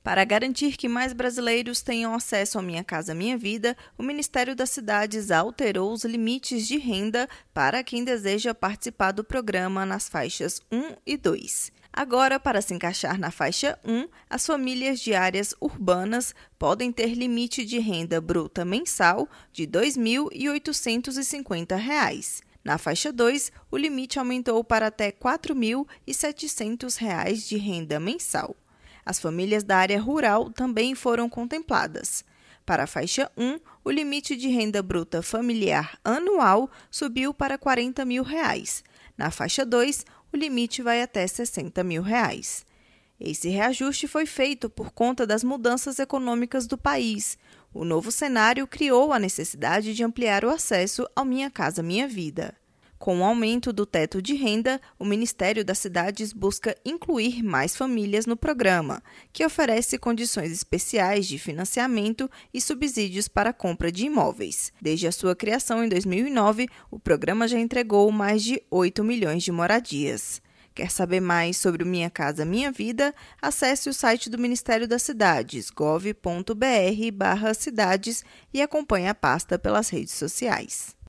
Para garantir que mais brasileiros tenham acesso ao Minha Casa Minha Vida, o Ministério das Cidades alterou os limites de renda para quem deseja participar do programa nas faixas 1 e 2. Agora, para se encaixar na faixa 1, as famílias de áreas urbanas podem ter limite de renda bruta mensal de R$ 2.850. Na faixa 2, o limite aumentou para até R$ 4.700 de renda mensal. As famílias da área rural também foram contempladas. Para a faixa 1, o limite de renda bruta familiar anual subiu para R$ 40 mil. Na faixa 2, o limite vai até R$ 60 mil. Esse reajuste foi feito por conta das mudanças econômicas do país. O novo cenário criou a necessidade de ampliar o acesso ao Minha Casa Minha Vida. Com o aumento do teto de renda, o Ministério das Cidades busca incluir mais famílias no programa, que oferece condições especiais de financiamento e subsídios para a compra de imóveis. Desde a sua criação em 2009, o programa já entregou mais de 8 milhões de moradias. Quer saber mais sobre o Minha Casa Minha Vida? Acesse o site do Ministério das Cidades, gov.br/cidades, e acompanhe a pasta pelas redes sociais.